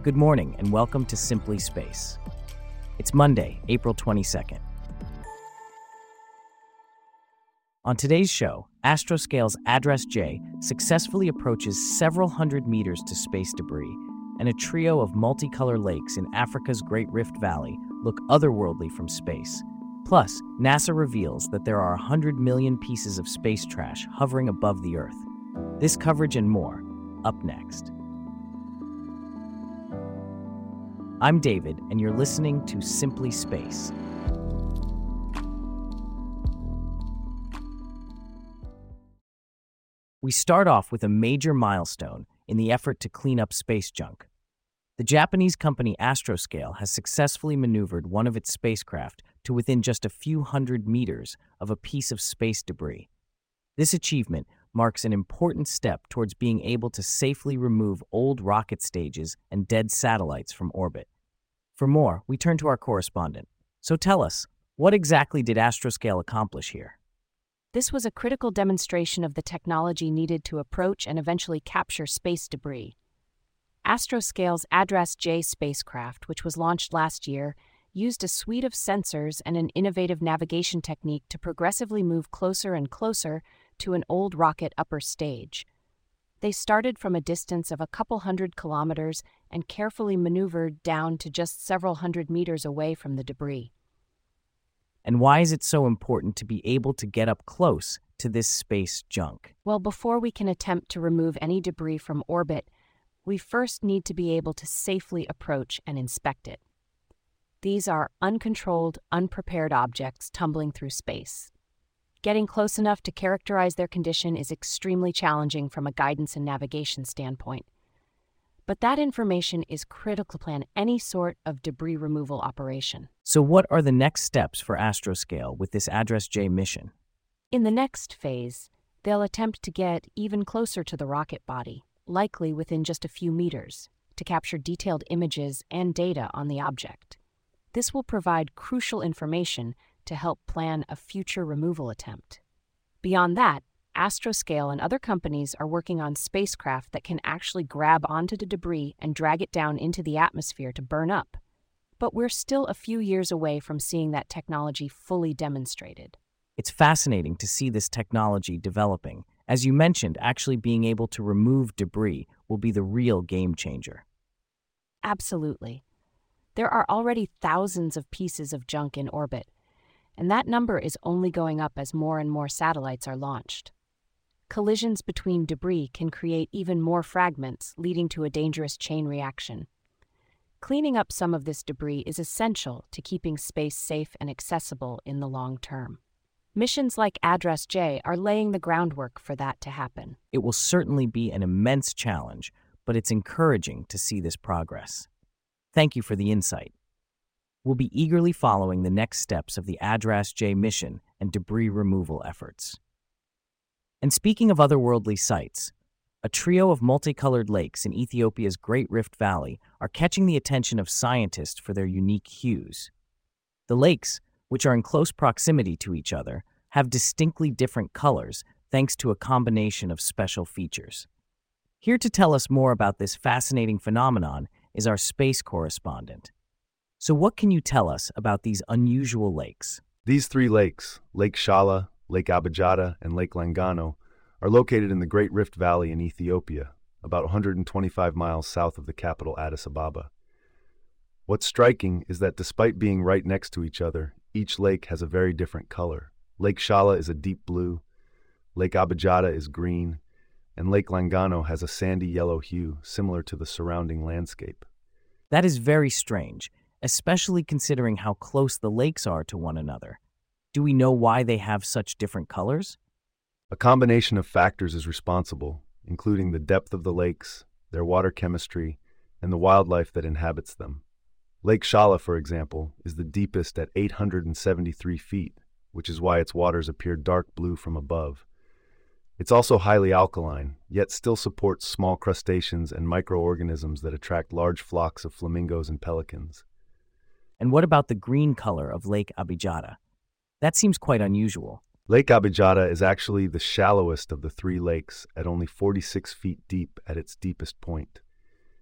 Good morning and welcome to Simply Space. It's Monday, April 22nd. On today's show, Astroscale's ADRAS-J successfully approaches several hundred meters to space debris, and a trio of multicolor lakes in Africa's Great Rift Valley look otherworldly from space. Plus, NASA reveals that there are 100 million pieces of space trash hovering above the Earth. This coverage and more, up next. I'm David, and you're listening to Simply Space. We start off with a major milestone in the effort to clean up space junk. The Japanese company Astroscale has successfully maneuvered one of its spacecraft to within just a few hundred meters of a piece of space debris. This achievement marks an important step towards being able to safely remove old rocket stages and dead satellites from orbit. For more, we turn to our correspondent. So tell us, what exactly did Astroscale accomplish here? This was a critical demonstration of the technology needed to approach and eventually capture space debris. Astroscale's ADRAS-J spacecraft, which was launched last year, used a suite of sensors and an innovative navigation technique to progressively move closer and closer to an old rocket upper stage. They started from a distance of a couple hundred kilometers and carefully maneuvered down to just several hundred meters away from the debris. And why is it so important to be able to get up close to this space junk? Well, before we can attempt to remove any debris from orbit, we first need to be able to safely approach and inspect it. These are uncontrolled, unprepared objects tumbling through space. Getting close enough to characterize their condition is extremely challenging from a guidance and navigation standpoint. But that information is critical to plan any sort of debris removal operation. So what are the next steps for Astroscale with this ADRAS-J mission? In the next phase, they'll attempt to get even closer to the rocket body, likely within just a few meters, to capture detailed images and data on the object. This will provide crucial information to help plan a future removal attempt. Beyond that, Astroscale and other companies are working on spacecraft that can actually grab onto the debris and drag it down into the atmosphere to burn up. But we're still a few years away from seeing that technology fully demonstrated. It's fascinating to see this technology developing. As you mentioned, actually being able to remove debris will be the real game changer. Absolutely. There are already thousands of pieces of junk in orbit, and that number is only going up as more and more satellites are launched. Collisions between debris can create even more fragments, leading to a dangerous chain reaction. Cleaning up some of this debris is essential to keeping space safe and accessible in the long term. Missions like ADRAS-J are laying the groundwork for that to happen. It will certainly be an immense challenge, but it's encouraging to see this progress. Thank you for the insight. We'll be eagerly following the next steps of the ADRAS-J mission and debris removal efforts. And speaking of otherworldly sights, a trio of multicolored lakes in Ethiopia's Great Rift Valley are catching the attention of scientists for their unique hues. The lakes, which are in close proximity to each other, have distinctly different colors thanks to a combination of special features. Here to tell us more about this fascinating phenomenon is our space correspondent. So what can you tell us about these unusual lakes? These three lakes, Lake Shala, Lake Abajada, and Lake Langano, are located in the Great Rift Valley in Ethiopia, about 125 miles south of the capital Addis Ababa. What's striking is that despite being right next to each other, each lake has a very different color. Lake Shala is a deep blue, Lake Abajada is green, and Lake Langano has a sandy yellow hue similar to the surrounding landscape. That is very strange, especially considering how close the lakes are to one another. Do we know why they have such different colors? A combination of factors is responsible, including the depth of the lakes, their water chemistry, and the wildlife that inhabits them. Lake Shala, for example, is the deepest at 873 feet, which is why its waters appear dark blue from above. It's also highly alkaline, yet still supports small crustaceans and microorganisms that attract large flocks of flamingos and pelicans. And what about the green color of Lake Abajada? That seems quite unusual. Lake Abajada is actually the shallowest of the three lakes at only 46 feet deep at its deepest point.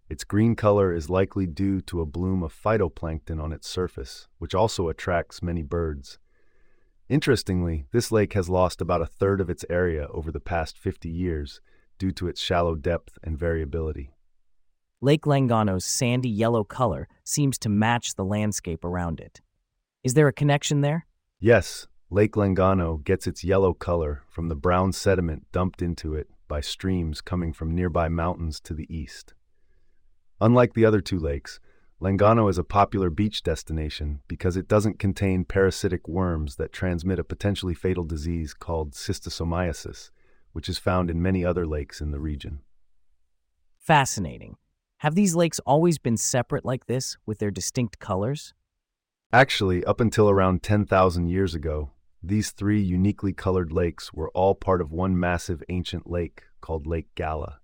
Its green color is likely due to a bloom of phytoplankton on its surface, which also attracts many birds. Interestingly, this lake has lost about a third of its area over the past 50 years due to its shallow depth and variability. Lake Langano's sandy yellow color seems to match the landscape around it. Is there a connection there? Yes, Lake Langano gets its yellow color from the brown sediment dumped into it by streams coming from nearby mountains to the east. Unlike the other two lakes, Langano is a popular beach destination because it doesn't contain parasitic worms that transmit a potentially fatal disease called schistosomiasis, which is found in many other lakes in the region. Fascinating. Have these lakes always been separate like this, with their distinct colors? Actually, up until around 10,000 years ago, these three uniquely colored lakes were all part of one massive ancient lake called Lake Gala.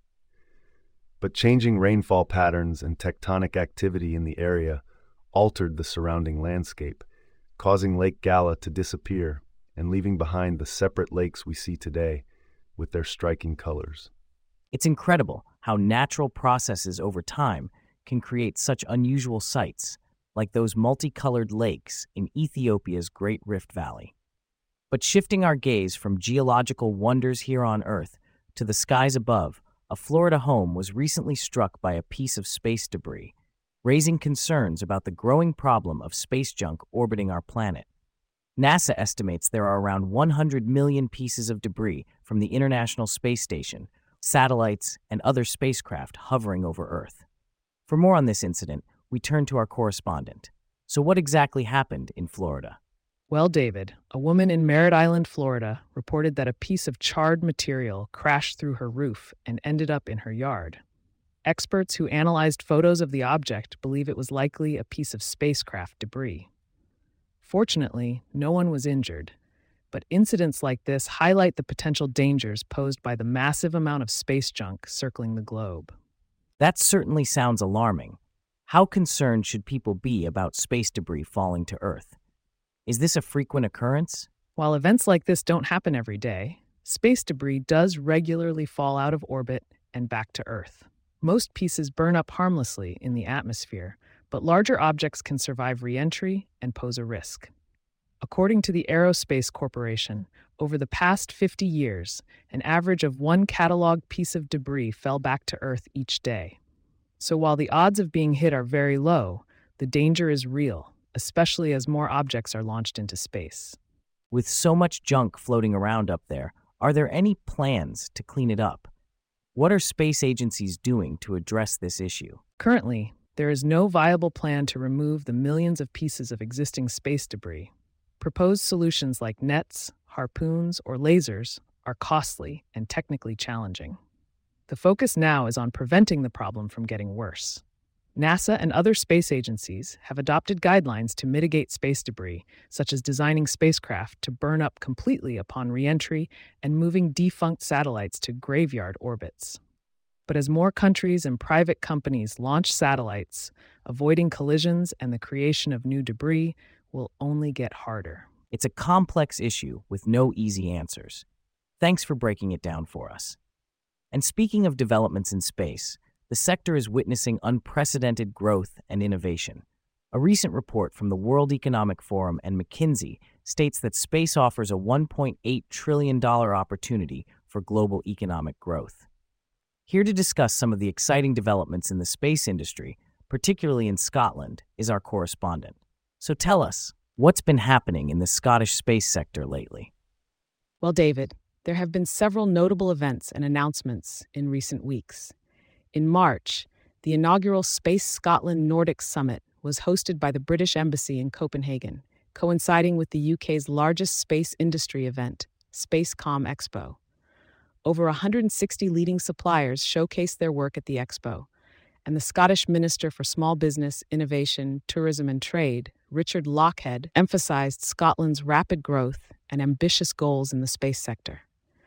But changing rainfall patterns and tectonic activity in the area altered the surrounding landscape, causing Lake Gala to disappear and leaving behind the separate lakes we see today with their striking colors. It's incredible how natural processes over time can create such unusual sights, like those multicolored lakes in Ethiopia's Great Rift Valley. But shifting our gaze from geological wonders here on Earth to the skies above, a Florida home was recently struck by a piece of space debris, raising concerns about the growing problem of space junk orbiting our planet. NASA estimates there are around 100 million pieces of debris from the International Space Station, satellites, and other spacecraft hovering over Earth. For more on this incident, we turn to our correspondent. So what exactly happened in Florida? Well, David, a woman in Merritt Island, Florida, reported that a piece of charred material crashed through her roof and ended up in her yard. Experts who analyzed photos of the object believe it was likely a piece of spacecraft debris. Fortunately, no one was injured, but incidents like this highlight the potential dangers posed by the massive amount of space junk circling the globe. That certainly sounds alarming. How concerned should people be about space debris falling to Earth? Is this a frequent occurrence? While events like this don't happen every day, space debris does regularly fall out of orbit and back to Earth. Most pieces burn up harmlessly in the atmosphere, but larger objects can survive re-entry and pose a risk. According to the Aerospace Corporation, over the past 50 years, an average of one cataloged piece of debris fell back to Earth each day. So while the odds of being hit are very low, the danger is real, especially as more objects are launched into space. With so much junk floating around up there, are there any plans to clean it up? What are space agencies doing to address this issue? Currently, there is no viable plan to remove the millions of pieces of existing space debris. Proposed solutions like nets, harpoons, or lasers are costly and technically challenging. The focus now is on preventing the problem from getting worse. NASA and other space agencies have adopted guidelines to mitigate space debris, such as designing spacecraft to burn up completely upon re-entry and moving defunct satellites to graveyard orbits. But as more countries and private companies launch satellites, avoiding collisions and the creation of new debris will only get harder. It's a complex issue with no easy answers. Thanks for breaking it down for us. And speaking of developments in space, the sector is witnessing unprecedented growth and innovation. A recent report from the World Economic Forum and McKinsey states that space offers a $1.8 trillion opportunity for global economic growth. Here to discuss some of the exciting developments in the space industry, particularly in Scotland, is our correspondent. So tell us, what's been happening in the Scottish space sector lately? Well, David, there have been several notable events and announcements in recent weeks. In March, the inaugural Space Scotland Nordic Summit was hosted by the British Embassy in Copenhagen, coinciding with the UK's largest space industry event, Spacecom Expo. Over 160 leading suppliers showcased their work at the expo, and the Scottish Minister for Small Business, Innovation, Tourism and Trade, Richard Lochhead, emphasized Scotland's rapid growth and ambitious goals in the space sector.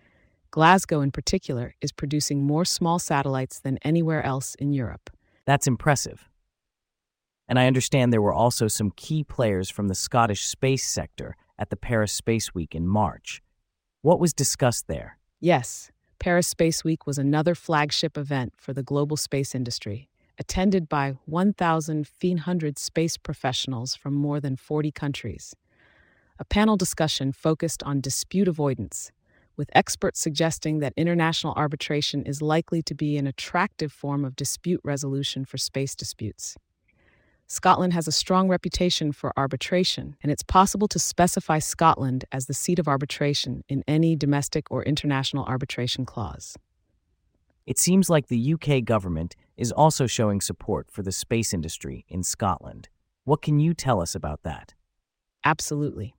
Glasgow, in particular, is producing more small satellites than anywhere else in Europe. That's impressive. And I understand there were also some key players from the Scottish space sector at the Paris Space Week in March. What was discussed there? Yes, Paris Space Week was another flagship event for the global space industry, attended by 1,500 space professionals from more than 40 countries. A panel discussion focused on dispute avoidance, with experts suggesting that international arbitration is likely to be an attractive form of dispute resolution for space disputes. Scotland has a strong reputation for arbitration, and it's possible to specify Scotland as the seat of arbitration in any domestic or international arbitration clause. It seems like the UK government is also showing support for the space industry in Scotland. What can you tell us about that? Absolutely.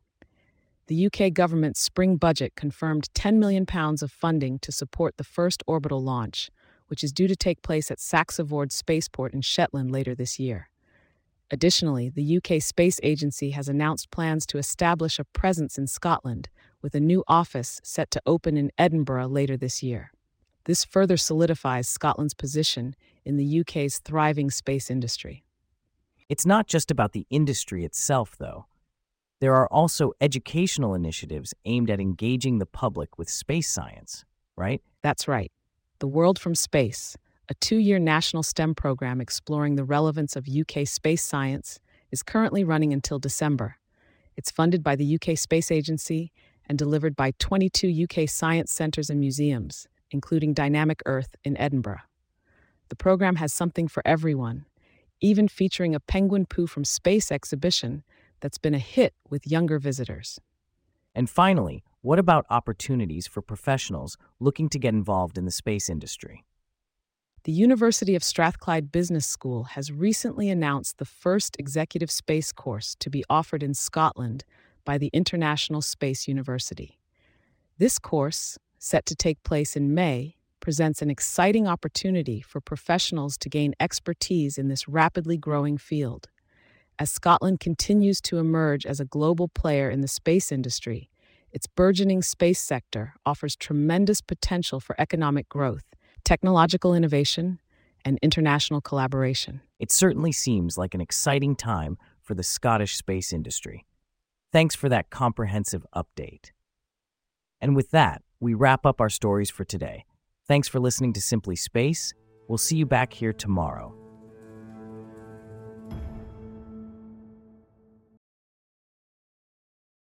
The UK government's spring budget confirmed £10 million of funding to support the first orbital launch, which is due to take place at Saxavord Spaceport in Shetland later this year. Additionally, the UK Space Agency has announced plans to establish a presence in Scotland, with a new office set to open in Edinburgh later this year. This further solidifies Scotland's position in the UK's thriving space industry. It's not just about the industry itself, though. There are also educational initiatives aimed at engaging the public with space science, right? That's right. The World from Space, a 2-year national STEM program exploring the relevance of UK space science, is currently running until December. It's funded by the UK Space Agency and delivered by 22 UK science centres and museums, including Dynamic Earth in Edinburgh. The program has something for everyone, even featuring a penguin poo from space exhibition that's been a hit with younger visitors. And finally, what about opportunities for professionals looking to get involved in the space industry? The University of Strathclyde Business School has recently announced the first executive space course to be offered in Scotland by the International Space University. This course, set to take place in May, presents an exciting opportunity for professionals to gain expertise in this rapidly growing field. As Scotland continues to emerge as a global player in the space industry, its burgeoning space sector offers tremendous potential for economic growth, technological innovation, and international collaboration. It certainly seems like an exciting time for the Scottish space industry. Thanks for that comprehensive update. And with that, we wrap up our stories for today. Thanks for listening to Simply Space. We'll see you back here tomorrow.